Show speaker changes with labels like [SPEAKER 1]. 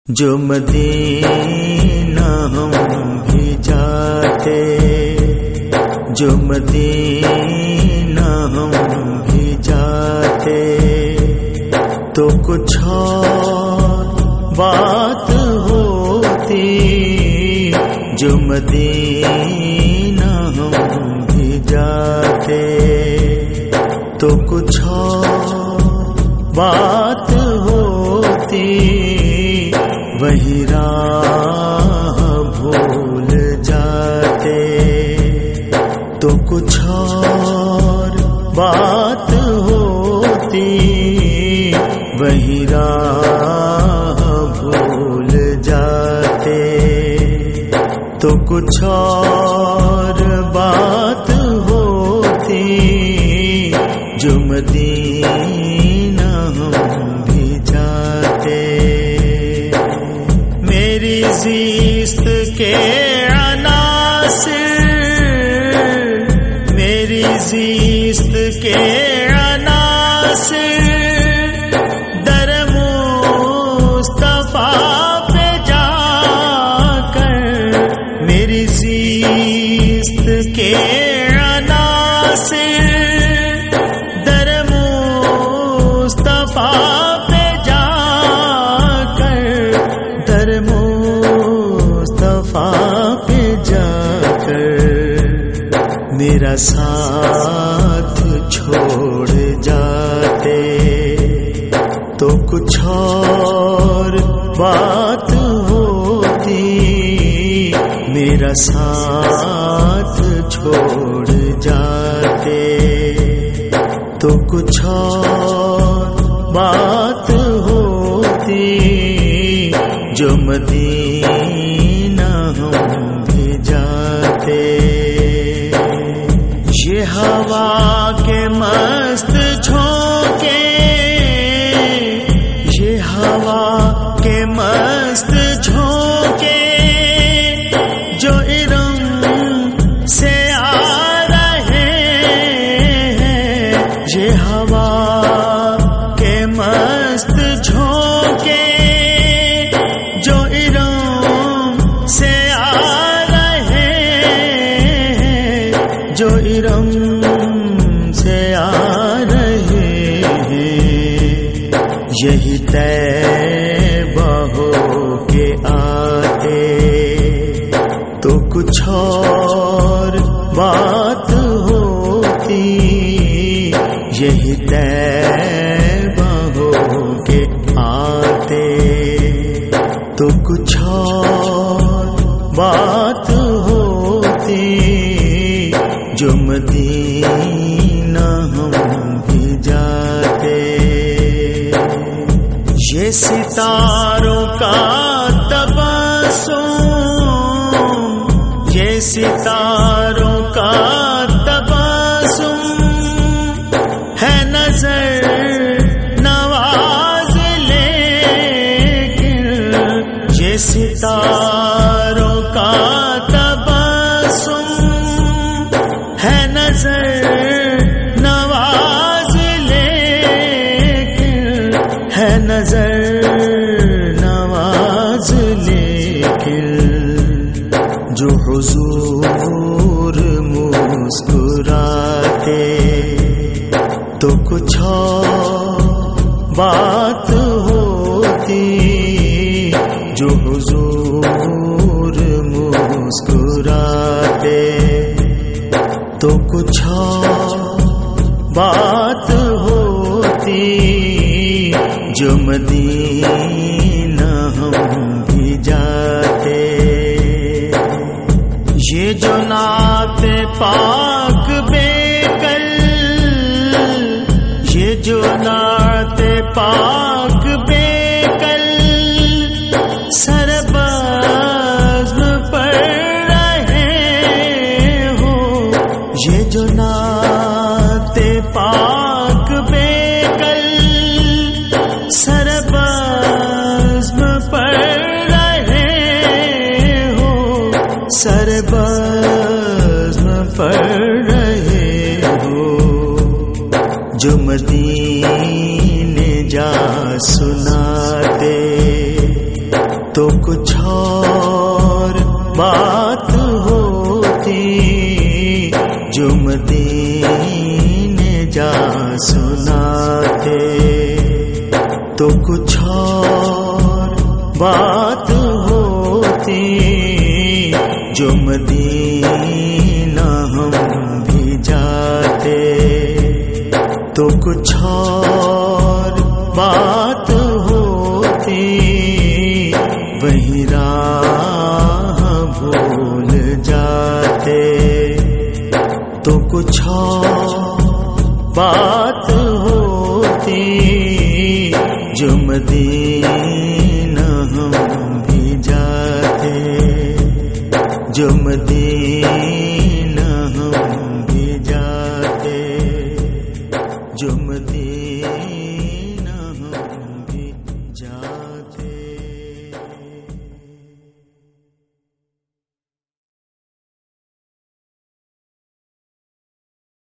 [SPEAKER 1] جو مدینہ ہم بھی جاتے، جو مدینہ ہم بھی جاتے، تو کچھ اور بات ہوتی۔ جو مدینہ ہم بھی جاتے، تو کچھ اور بات ہوتی۔ وہی راہ بھول جاتے، تو کچھ اور بات ہوتی۔ وہی راہ بھول جاتے، تو کچھ اور بات ہوتی۔ جو مدینہ ہم بھی جاتے، میری زیست کے عناصر، میری زیست کے عناصر در مصطفیٰ پہ جا کر، میری زیست کے عناصر در مصطفیٰ پہ جا کر، در مصطفیٰ پہ جا کر میرا ساتھ چھوڑ جاتے، تو کچھ اور بات ہوتی۔ میرا ساتھ چھوڑ جاتے، تو کچھ اور بات ہوتی۔ جو مدینہ ہم بھی جاتے، یہ ہوا کے مست جھونکے، یہ ہوا کے مست جھونکے جو ارم سے آ رہے ہیں، یہ ہوا کے مست جھونکے جو ارم سے آ رہے ہیں، جو ارم سے آ رہے ہیں۔ یہی طیبہ ہو کے آتے، تو کچھ اور بات ہوتی۔ یہی طیبہ ہو کے آتے، تو کچھ اور بات ہوتی۔ جو مدینہ ہم بھی جاتے، یہ ستاروں کا تبسم، یہ ستاروں کا تبسم ہے نظر نواز، لیکن یہ ستاروں کا تبسم ہے نظر نواز، لیکن ہے نظر نواز، لیکن جو حضور مسکراتے، تو کچھ اور بات ہوتی۔ جو حضور مسکراتے، تو کچھ اور بات ہوتی۔ جو مدینہ ہم بھی جاتے، یہ جو نعت پاک بے کل، یہ جو نعت پاک بے کل سربزم پڑھ رہے ہو، یہ جو نعت پاک بے کل سربزم پڑھ تو کچھ اور بات ہوتی جو مدینے جا سناتے، تو کچھ اور بات ہوتی جو مدینہ ہم بھی جاتے، تو کچھ اور بات ہوتی وہی راہ بھول جاتے، تو کچھ اور بات ہوتی جو مدینہ ہم بھی جاتے، جو مدینہ